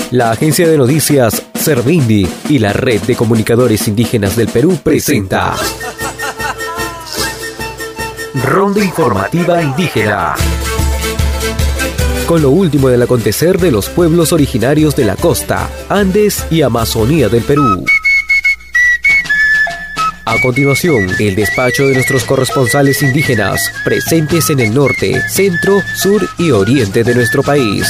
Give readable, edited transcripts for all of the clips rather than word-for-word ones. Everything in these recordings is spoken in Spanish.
La agencia de noticias Servindi y la Red de Comunicadores Indígenas del Perú presenta Ronda Informativa Indígena, con lo último del acontecer de los pueblos originarios de la costa, Andes y Amazonía del Perú. A continuación, el despacho de nuestros corresponsales indígenas presentes en el norte, centro, sur y oriente de nuestro país.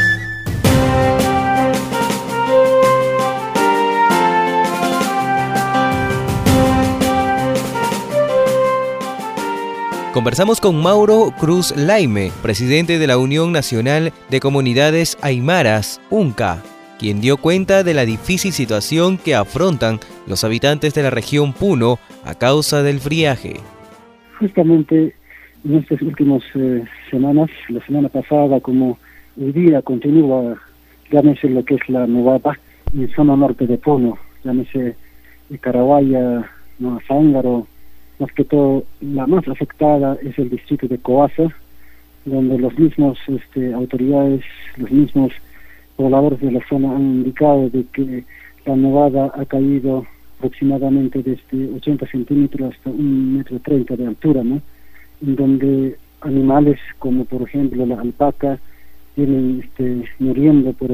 Conversamos con Mauro Cruz Laime, presidente de la Unión Nacional de Comunidades Aymaras, UNCA, quien dio cuenta de la difícil situación que afrontan los habitantes de la región Puno a causa del friaje. Justamente en estas últimas semanas, la semana pasada como hoy día continúa, llámese lo que es la nevada en zona norte de Puno, llámese Caraguaya, Zángaro. Más que todo, la más afectada es el distrito de Coasa, donde los mismos autoridades, los mismos pobladores de la zona han indicado de que la nevada ha caído aproximadamente desde 80 centímetros hasta 1,30 m de altura, ¿no? En donde animales como por ejemplo la alpaca vienen muriendo por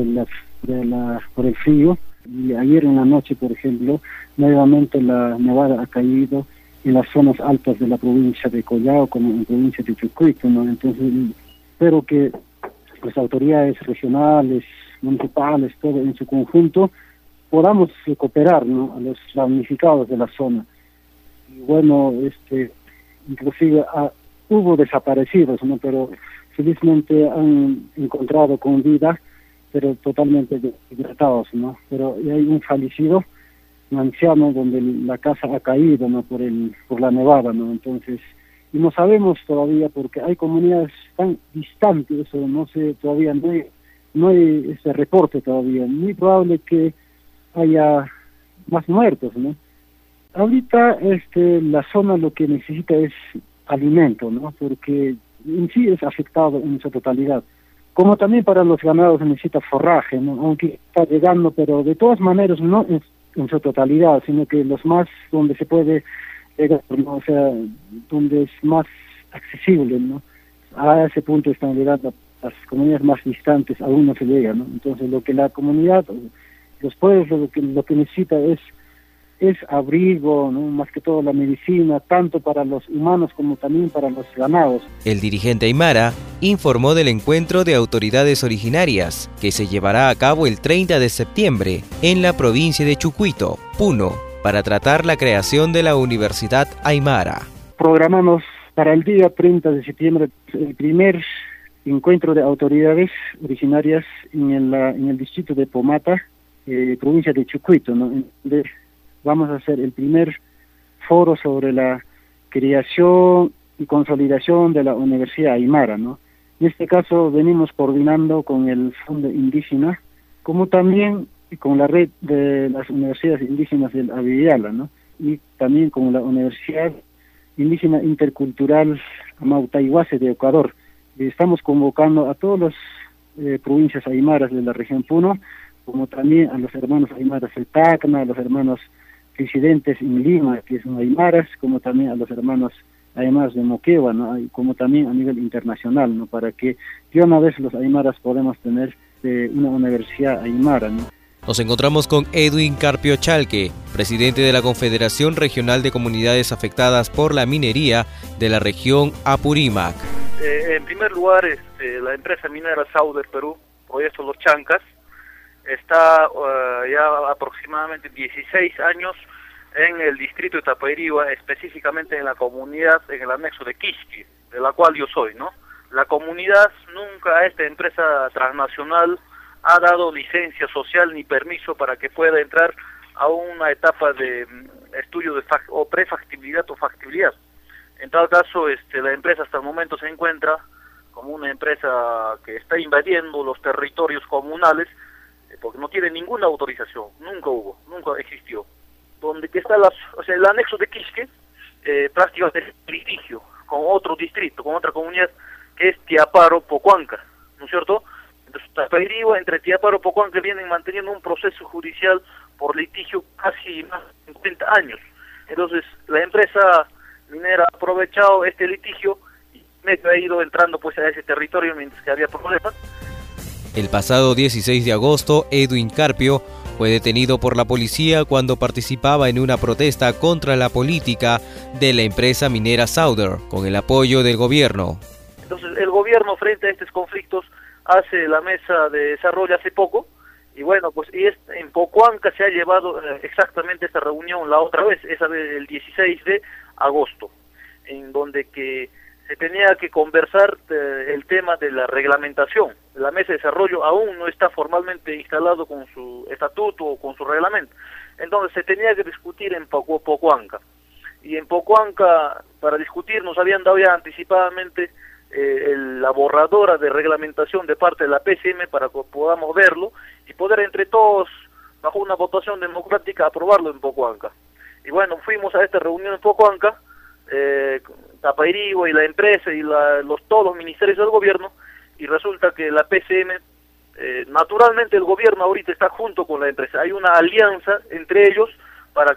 el frío, y ayer en la noche, por ejemplo, nuevamente la nevada ha caído en las zonas altas de la provincia de Collao, como en la provincia de Chucuito, ¿no? Entonces, espero que las autoridades regionales, municipales, todo en su conjunto, podamos cooperar, ¿no?, a los damnificados de la zona. Y bueno, inclusive hubo desaparecidos, ¿no?, pero felizmente han encontrado con vida, pero totalmente deshidratados, ¿no? Pero hay un fallecido, un anciano, donde la casa ha caído, ¿no?, por la nevada, ¿no? Entonces, y no sabemos todavía, porque hay comunidades tan distantes, eso no sé, todavía no hay ese reporte todavía. Muy probable que haya más muertos, ¿no? Ahorita la zona lo que necesita es alimento, ¿no?, porque en sí es afectado en su totalidad. Como también para los ganados se necesita forraje, ¿no?, aunque está llegando, pero de todas maneras no es en su totalidad, sino que los más donde se puede llegar, ¿no?, o sea, donde es más accesible, ¿no? A ese punto están llegando las comunidades más distantes, aún no se llega, ¿no? Entonces lo que la comunidad, los pueblos, lo que necesita es abrigo, ¿no?, más que todo la medicina, tanto para los humanos como también para los ganados. El dirigente aymara informó del encuentro de autoridades originarias que se llevará a cabo el 30 de septiembre en la provincia de Chucuito, Puno, para tratar la creación de la Universidad Aymara. Programamos para el día 30 de septiembre el primer encuentro de autoridades originarias en el distrito de Pomata, provincia de Chucuito, ¿no?, donde vamos a hacer el primer foro sobre la creación y consolidación de la Universidad Aymara, ¿no? En este caso venimos coordinando con el Fondo Indígena, como también con la red de las universidades indígenas del Abiyala, ¿no?, y también con la Universidad Indígena Intercultural Amautaihuase de Ecuador. Estamos convocando a todas las provincias aymaras de la región Puno, como también a los hermanos aymaras del Tacna, a los hermanos residentes en Lima, que son aymaras, como también a los hermanos aymaras de Moquegua, ¿no?, y como también a nivel internacional, ¿no?, para que de una vez los aymaras podamos tener una universidad aymara, ¿no? Nos encontramos con Edwin Carpio Chalque, presidente de la Confederación Regional de Comunidades Afectadas por la Minería de la región Apurímac. En primer lugar, la empresa minera Sauder Perú, Proyecto Los Chancas, está ya aproximadamente 16 años en el distrito de Tapairihua, específicamente en la comunidad, en el anexo de Quisqui, de la cual yo soy, ¿no? La comunidad nunca a esta empresa transnacional ha dado licencia social ni permiso para que pueda entrar a una etapa de estudio de prefactibilidad o factibilidad. En tal caso, la empresa hasta el momento se encuentra como una empresa que está invadiendo los territorios comunales, porque no tiene ninguna autorización, nunca existió. Donde que está el anexo de Quisqui, prácticamente es litigio con otro distrito, con otra comunidad, que es Tiaparo Pocuanca, ¿no es cierto? Entonces, Tapairihua, entre Tiaparo y Pocoanca vienen manteniendo un proceso judicial por litigio casi más de 50 años. Entonces, la empresa minera ha aprovechado este litigio y medio ha ido entrando pues a ese territorio mientras que había problemas. El pasado 16 de agosto, Edwin Carpio fue detenido por la policía cuando participaba en una protesta contra la política de la empresa minera Sauder, con el apoyo del gobierno. Entonces, el gobierno frente a estos conflictos hace la mesa de desarrollo hace poco, y bueno, pues en Pocoanca se ha llevado exactamente esta reunión la otra vez, esa vez el 16 de agosto, en donde que se tenía que conversar el tema de la reglamentación. La mesa de desarrollo aún no está formalmente instalado con su estatuto o con su reglamento. Entonces se tenía que discutir en Pocoanca. Y en Pocoanca, para discutir, nos habían dado ya anticipadamente la borradora de reglamentación de parte de la PCM para que podamos verlo y poder entre todos, bajo una votación democrática, aprobarlo en Pocoanca. Y bueno, fuimos a esta reunión en Pocoanca, Tapairihua y la empresa y todos los ministerios del gobierno, y resulta que la PCM, naturalmente el gobierno ahorita está junto con la empresa, hay una alianza entre ellos para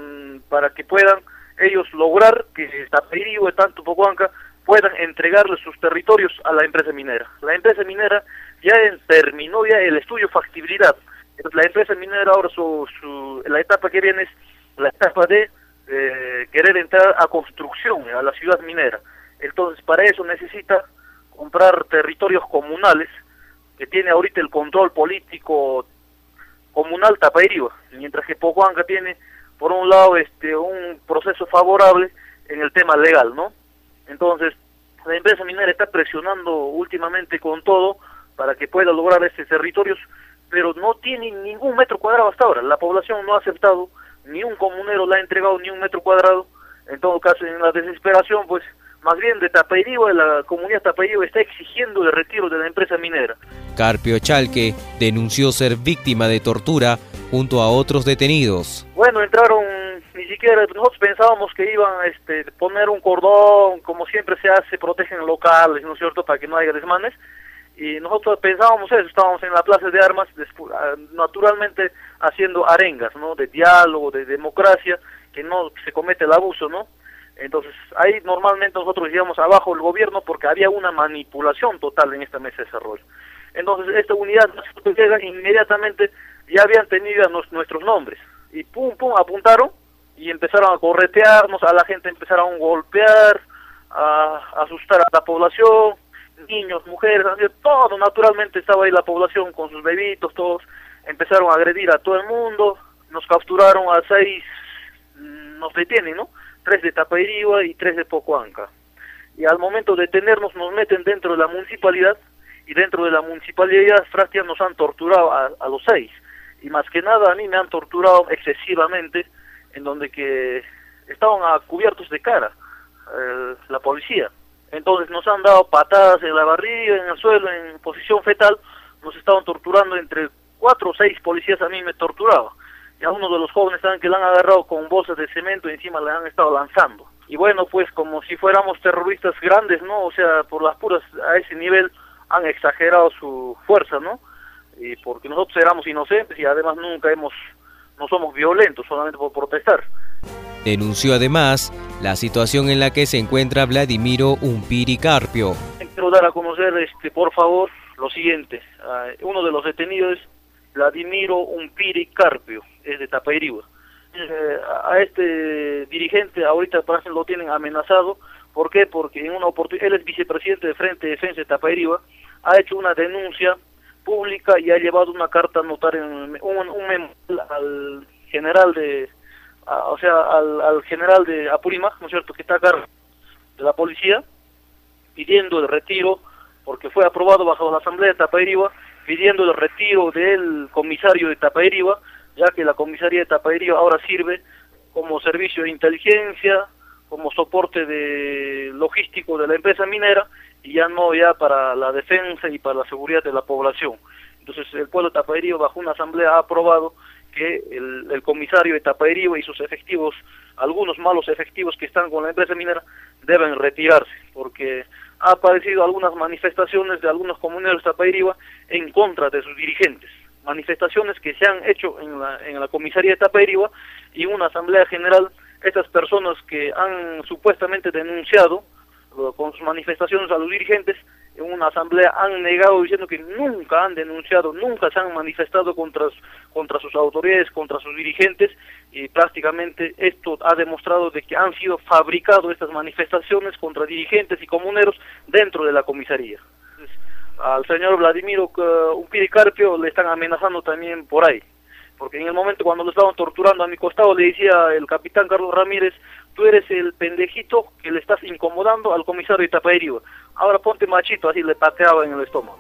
que puedan ellos lograr que Tapairihua, tanto Pocoanca, puedan entregarle sus territorios a la empresa minera. La empresa minera ya terminó ya el estudio de factibilidad. Entonces, la empresa minera ahora la etapa que viene es la etapa de querer entrar a construcción a la ciudad minera. Entonces, para eso necesita comprar territorios comunales, que tiene ahorita el control político comunal Tapairihua, mientras que Pocoanca tiene, por un lado, un proceso favorable en el tema legal, ¿no? Entonces, la empresa minera está presionando últimamente con todo para que pueda lograr estos territorios, pero no tiene ningún metro cuadrado hasta ahora. La población no ha aceptado, ni un comunero le ha entregado ni un metro cuadrado. En todo caso, en la desesperación, pues, más bien de Tapairihua, la comunidad Tapairihua está exigiendo el retiro de la empresa minera. Carpio Chalque denunció ser víctima de tortura junto a otros detenidos. Bueno, entraron, ni siquiera, nosotros pensábamos que iban a poner un cordón, como siempre se hace, protegen locales, ¿no es cierto?, para que no haya desmanes, y nosotros pensábamos eso, estábamos en la plaza de armas, naturalmente haciendo arengas, ¿no?, de diálogo, de democracia, que no se comete el abuso, ¿no? Entonces, ahí normalmente nosotros íbamos abajo el gobierno porque había una manipulación total en esta mesa de desarrollo. Entonces, esta unidad llega inmediatamente, ya habían tenido nuestros nombres, y pum, pum, apuntaron, y empezaron a corretearnos, a la gente empezaron a golpear, a asustar a la población, niños, mujeres, todo naturalmente estaba ahí la población con sus bebitos, todos empezaron a agredir a todo el mundo, nos capturaron a 6, nos detienen, ¿no? 3 de Tapairihua y 3 de Pocoanca. Y al momento de detenernos nos meten dentro de la municipalidad, y dentro de la municipalidad Frastia nos han torturado a los 6. Y más que nada a mí me han torturado excesivamente, en donde que estaban cubiertos de cara la policía. Entonces nos han dado patadas en la barriga, en el suelo, en posición fetal, nos estaban torturando entre 4 o 6 policías, a mí me torturaba. Y a uno de los jóvenes también que le han agarrado con bolsas de cemento y encima le han estado lanzando. Y bueno, pues como si fuéramos terroristas grandes, ¿no? O sea, por las puras, a ese nivel han exagerado su fuerza, ¿no? Y porque nosotros éramos inocentes y además no somos violentos solamente por protestar. Denunció además la situación en la que se encuentra Vladimiro Umpiri Carpio. Quiero dar a conocer, por favor, lo siguiente. Uno de los detenidos es Vladimiro Umpiri Carpio, es de Tapairihua. A este dirigente ahorita parece lo tienen amenazado. ¿Por qué? Porque en una oportunidad, él es vicepresidente de Frente de Defensa de Tapairihua, ha hecho una denuncia pública y ha llevado una carta notaria, un memo al general al general de Apurímac, ¿no es cierto?, que está a cargo de la policía, pidiendo el retiro, porque fue aprobado bajo la Asamblea de Tapairihua, pidiendo el retiro del comisario de Tapairihua, ya que la comisaría de Tapairihua ahora sirve como servicio de inteligencia, como soporte logístico de la empresa minera, y ya no para la defensa y para la seguridad de la población. Entonces el pueblo de Tapairihua bajo una asamblea ha aprobado que el comisario de Tapairihua y sus efectivos, algunos malos efectivos que están con la empresa minera, deben retirarse, porque ha aparecido algunas manifestaciones de algunos comuneros de Tapairihua en contra de sus dirigentes. Manifestaciones que se han hecho en la comisaría de Tapairihua y una asamblea general. Estas personas que han supuestamente denunciado con sus manifestaciones a los dirigentes, en una asamblea han negado diciendo que nunca han denunciado, nunca se han manifestado contra sus autoridades, contra sus dirigentes, y prácticamente esto ha demostrado de que han sido fabricadas estas manifestaciones contra dirigentes y comuneros dentro de la comisaría. Entonces, al señor Vladimiro Upiricarpio le están amenazando también por ahí, porque en el momento cuando lo estaban torturando a mi costado le decía el capitán Carlos Ramírez: tú eres el pendejito que le estás incomodando al comisario de Tapairihua, ahora ponte machito, así le pateaba en el estómago.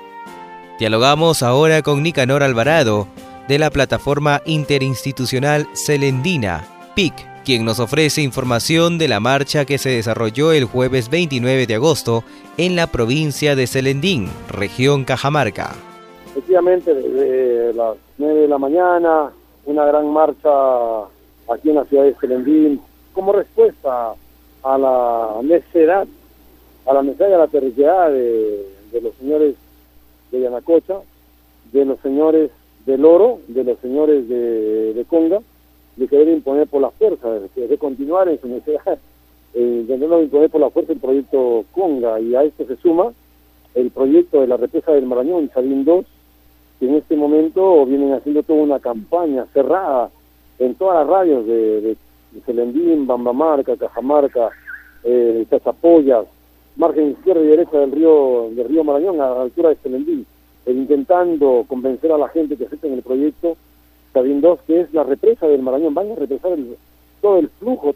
Dialogamos ahora con Nicanor Alvarado, de la plataforma interinstitucional Selendina, PIC, quien nos ofrece información de la marcha que se desarrolló el jueves 29 de agosto en la provincia de Selendín, región Cajamarca. Efectivamente, desde las 9 de la mañana, una gran marcha aquí en la ciudad de Selendín, como respuesta a la necedad, y a la territorialidad de los señores de Yanacocha, de los señores del Oro, de los señores de Conga, de querer imponer por la fuerza, de continuar en su necedad, intentando imponer por la fuerza el proyecto Conga, y a esto se suma el proyecto de la represa del Marañón, Chavin 2, que en este momento vienen haciendo toda una campaña cerrada en todas las radios de Selendín, Bambamarca, Cajamarca, Chachapoyas, margen izquierda y derecha del río Marañón, a la altura de Selendín, intentando convencer a la gente que acepten el proyecto Chavin 2, que es la represa del Marañón. Van a represar todo el flujo,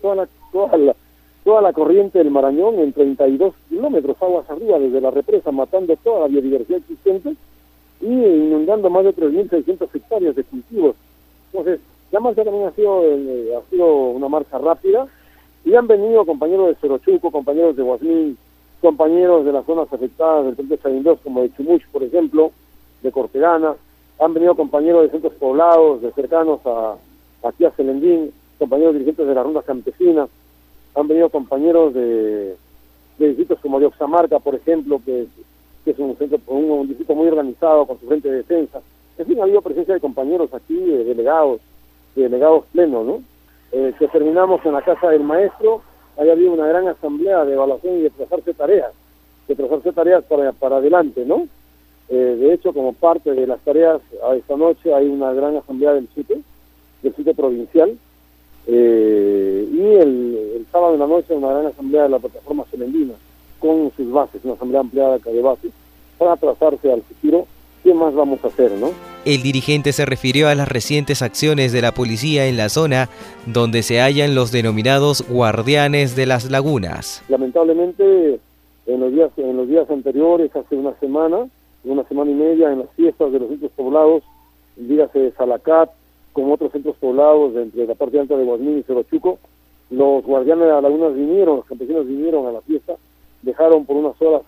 toda la corriente del Marañón en 32 kilómetros aguas arriba desde la represa, matando toda la biodiversidad existente y inundando más de 3.600 hectáreas de cultivos. Entonces, la marcha también ha sido una marcha rápida, y han venido compañeros de Sorochuco, compañeros de Guasmín, compañeros de las zonas afectadas del proyecto Chavin 2, como de Chumuch, por ejemplo, de Cortegana. Han venido compañeros de centros poblados, de cercanos aquí a Selendín, compañeros dirigentes de las rondas campesinas. Han venido compañeros de distritos como de Oxamarca, por ejemplo, que es un distrito muy organizado con su frente de defensa. En fin, ha habido presencia de compañeros aquí, delegados plenos, ¿no? Que terminamos en la casa del maestro. Haya habido una gran asamblea de evaluación y de trazarse tareas para adelante, ¿no? De hecho, como parte de las tareas, esta noche hay una gran asamblea del CITE provincial, y el sábado en la noche una gran asamblea de la plataforma Selendina, con sus bases, una asamblea ampliada de bases, para trazarse al futuro qué más vamos a hacer, ¿no? El dirigente se refirió a las recientes acciones de la policía en la zona, donde se hallan los denominados guardianes de las lagunas. Lamentablemente, en los días anteriores, hace una semana y media, en las fiestas de los centros poblados, dígase de Salacat, como otros centros poblados entre la parte alta de Guasmín y Sorochuco, los guardianes de las lagunas los campesinos vinieron a la fiesta, dejaron por unas horas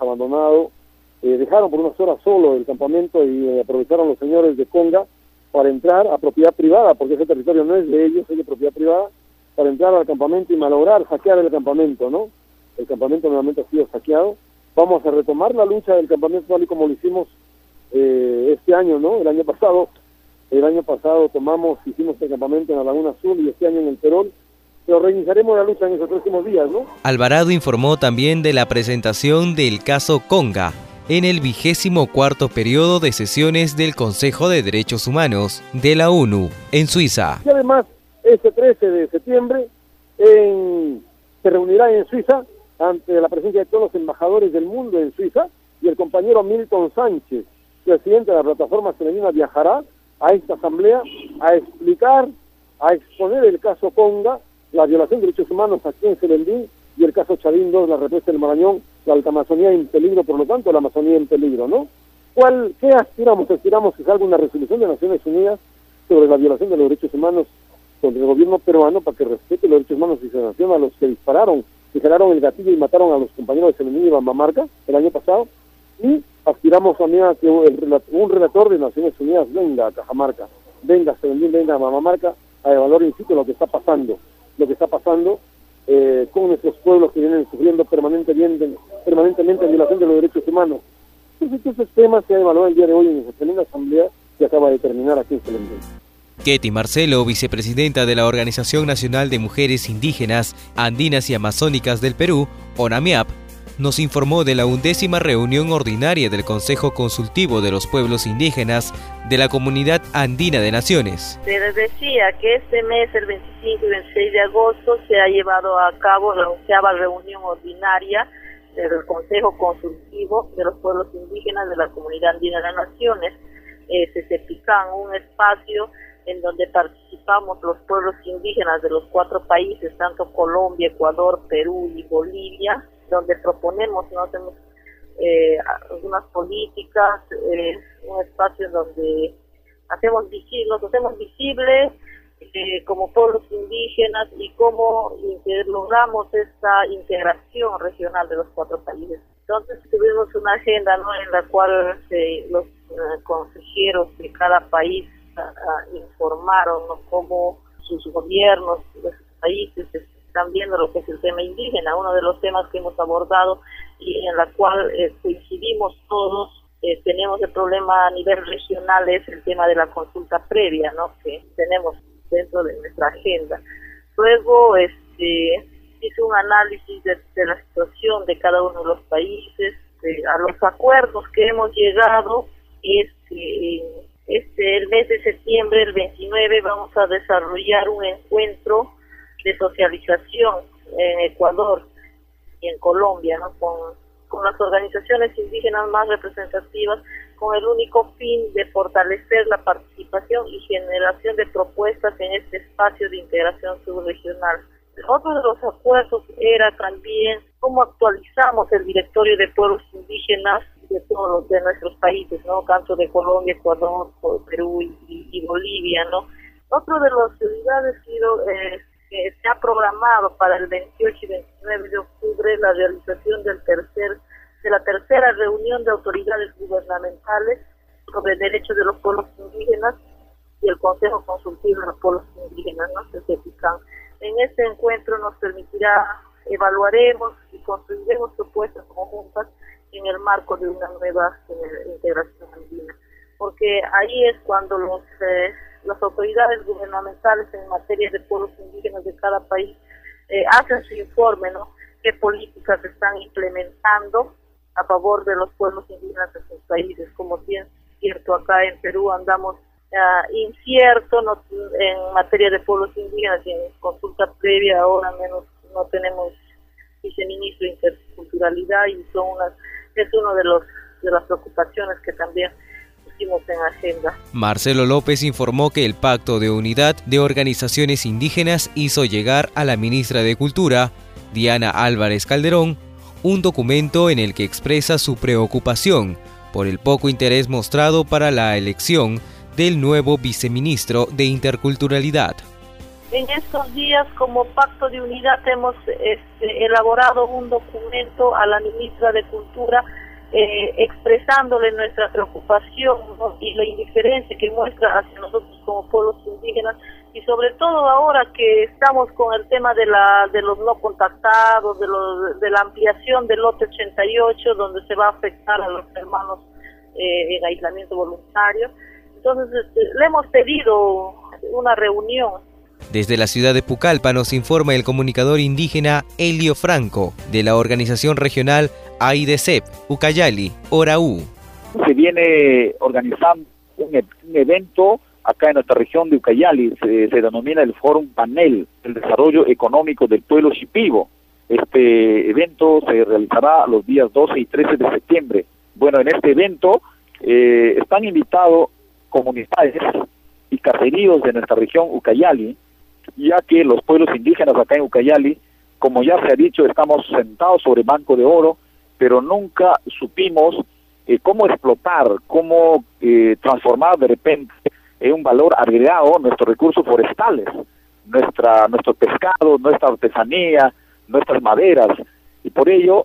solo el campamento, y aprovecharon los señores de Conga para entrar a propiedad privada, porque ese territorio no es de ellos, es de propiedad privada, para entrar al campamento y malograr, saquear el campamento, ¿no? El campamento nuevamente ha sido saqueado. Vamos a retomar la lucha del campamento tal y como lo hicimos este año, ¿no? El año pasado hicimos el campamento en la Laguna Azul, y este año en el Perol, pero reiniciaremos la lucha en esos próximos días, ¿no? Alvarado informó también de la presentación del caso Conga en el 24º periodo de sesiones del Consejo de Derechos Humanos de la ONU en Suiza. Y además, este 13 de septiembre se reunirá en Suiza, ante la presencia de todos los embajadores del mundo en Suiza, y el compañero Milton Sánchez, presidente de la plataforma Selendina, viajará a esta asamblea a exponer el caso Conga, la violación de derechos humanos aquí en Selendín, y el caso Chavin 2, la represa del Marañón, la alta Amazonía en peligro, por lo tanto la Amazonía en peligro, ¿no? ¿Qué aspiramos? Aspiramos que salga una resolución de Naciones Unidas sobre la violación de los derechos humanos contra el gobierno peruano, para que respete los derechos humanos y se sancione a los que generaron el gatillo y mataron a los compañeros de Selendín y Bambamarca el año pasado, y aspiramos también a que un relator de Naciones Unidas venga a Cajamarca, venga a Selendín, venga a Bambamarca, a evaluar in situ lo que está pasando con nuestros pueblos que vienen sufriendo permanentemente violación de los derechos humanos. Entonces, estos temas se han evaluado el día de hoy en esa plena asamblea que acaba de terminar aquí en Selendín. Ketty Marcelo, vicepresidenta de la Organización Nacional de Mujeres Indígenas, Andinas y Amazónicas del Perú, ONAMIAP, nos informó de la 11ª reunión ordinaria del Consejo Consultivo de los Pueblos Indígenas de la Comunidad Andina de Naciones. Se les decía que este mes, el 25 y 26 de agosto, se ha llevado a cabo la 11ª reunión ordinaria del Consejo Consultivo de los Pueblos Indígenas de la Comunidad Andina de Naciones. Se CEPICAN, un espacio en donde participamos los pueblos indígenas de los 4 países, tanto Colombia, Ecuador, Perú y Bolivia, donde proponemos, ¿no?, hacemos algunas políticas, un espacio en donde nos hacemos visibles como pueblos indígenas y cómo logramos esta integración regional de los 4 países. Entonces tuvimos una agenda, ¿no?, en la cual los consejeros de cada país informaron, ¿no?, cómo sus gobiernos de sus países están viendo lo que es el tema indígena. Uno de los temas que hemos abordado y en la cual coincidimos todos, tenemos el problema a nivel regional, es el tema de la consulta previa, ¿no?, que tenemos dentro de nuestra agenda. Luego hice un análisis de la situación de cada uno de los países, a los acuerdos que hemos llegado. El mes de septiembre, el 29, vamos a desarrollar un encuentro de socialización en Ecuador y en Colombia, ¿no?, con las organizaciones indígenas más representativas, con el único fin de fortalecer la participación y generación de propuestas en este espacio de integración subregional. Otro de los acuerdos era también cómo actualizamos el directorio de pueblos indígenas de todos de nuestros países, ¿no?, tanto de Colombia, Ecuador, Perú y Bolivia, ¿no? Otro de las actividades que se ha programado para el 28 y 29 de octubre la realización de la tercera reunión de autoridades gubernamentales sobre derechos de los pueblos indígenas y el Consejo Consultivo de los Pueblos Indígenas, ¿no?, CEPICAN. En este encuentro nos permitirá, evaluaremos y construiremos propuestas conjuntas en el marco de una nueva integración andina, porque ahí es cuando las autoridades gubernamentales en materia de pueblos indígenas de cada país hacen su informe, ¿no?, qué políticas están implementando a favor de los pueblos indígenas de sus países. Como bien es cierto, acá en Perú andamos incierto, ¿no?, en materia de pueblos indígenas, y en consulta previa ahora menos no tenemos viceministro de Interculturalidad, y es uno de las preocupaciones que también pusimos en agenda. Marcelo López informó que el Pacto de Unidad de Organizaciones Indígenas hizo llegar a la ministra de Cultura, Diana Álvarez Calderón, un documento en el que expresa su preocupación por el poco interés mostrado para la elección del nuevo viceministro de Interculturalidad. En estos días, como Pacto de Unidad, hemos elaborado un documento a la ministra de Cultura expresándole nuestra preocupación, ¿no?, y la indiferencia que muestra hacia nosotros como pueblos indígenas, y sobre todo ahora que estamos con el tema de los no contactados, de la ampliación del lote 88, donde se va a afectar a los hermanos en aislamiento voluntario. Entonces le hemos pedido una reunión. Desde la ciudad de Pucallpa nos informa el comunicador indígena Elio Franco, de la organización regional AIDCEP, Ucayali, Oraú. Se viene organizando un evento acá en nuestra región de Ucayali, se denomina el Fórum Panel, el Desarrollo Económico del Pueblo Shipibo. Este evento se realizará los días 12 y 13 de septiembre. Bueno, en este evento están invitados comunidades y caseríos de nuestra región Ucayali, ya que los pueblos indígenas acá en Ucayali, como ya se ha dicho, estamos sentados sobre banco de oro, pero nunca supimos cómo explotar, cómo transformar de repente en un valor agregado nuestros recursos forestales, nuestro pescado, nuestra artesanía, nuestras maderas. Y por ello,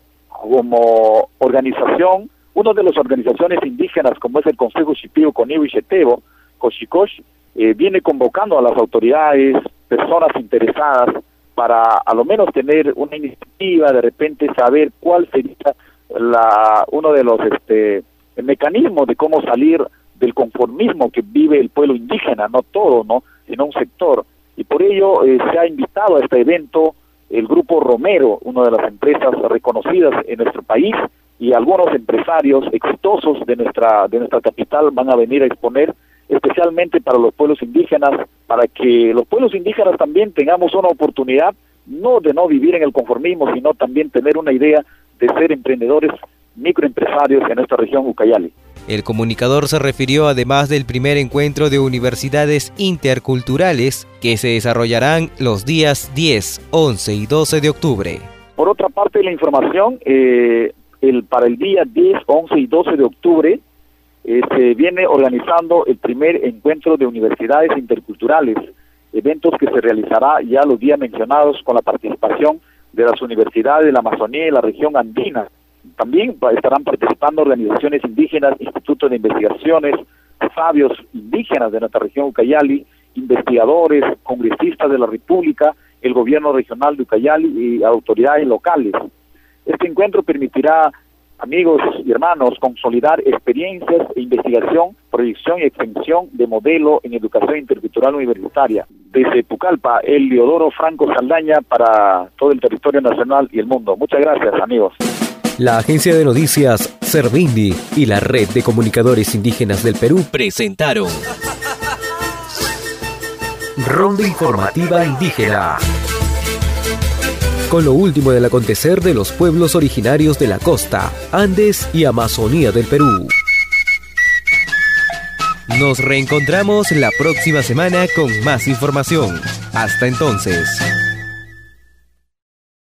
como organización, una de las organizaciones indígenas, como es el Consejo Shipibo Conibo y Chetebo, Cochicoch, viene convocando a las autoridades, personas interesadas, para a lo menos tener una iniciativa, de repente saber cuál sería uno de los mecanismos de cómo salir del conformismo que vive el pueblo indígena, no todo, ¿no?, sino un sector. Y por ello se ha invitado a este evento el Grupo Romero, una de las empresas reconocidas en nuestro país, y algunos empresarios exitosos de nuestra capital van a venir a exponer, especialmente para los pueblos indígenas, para que los pueblos indígenas también tengamos una oportunidad no de no vivir en el conformismo, sino también tener una idea de ser emprendedores, microempresarios en esta región Ucayali. El comunicador se refirió además del primer encuentro de universidades interculturales que se desarrollarán los días 10, 11 y 12 de octubre. Por otra parte, la información, para el día 10, 11 y 12 de octubre se viene organizando el primer encuentro de universidades interculturales, eventos que se realizará ya los días mencionados con la participación de las universidades de la Amazonía y la región andina. También estarán participando organizaciones indígenas, institutos de investigaciones, sabios indígenas de nuestra región Ucayali, investigadores, congresistas de la República, el gobierno regional de Ucayali y autoridades locales. Este encuentro permitirá, amigos y hermanos, consolidar experiencias e investigación, proyección y extensión de modelo en educación intercultural universitaria. Desde Pucallpa, el Leodoro Franco Saldaña para todo el territorio nacional y el mundo. Muchas gracias, amigos. La agencia de noticias Servindi y la Red de Comunicadores Indígenas del Perú presentaron Ronda Informativa Indígena, con lo último del acontecer de los pueblos originarios de la costa, Andes y Amazonía del Perú. Nos reencontramos la próxima semana con más información. Hasta entonces.